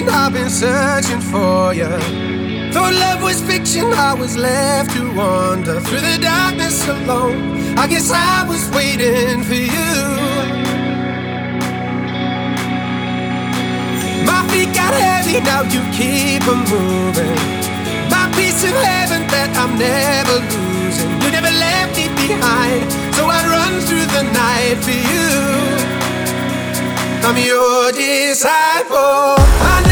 reason I've been searching for you. Thought love was fiction, I was left to wander through the darkness alone. I guess I was waiting for you. My feet got heavy, now you keep them moving. My piece of heaven that I'm never losing. You never left me behind, so I run through the night for you. I'm your disciple.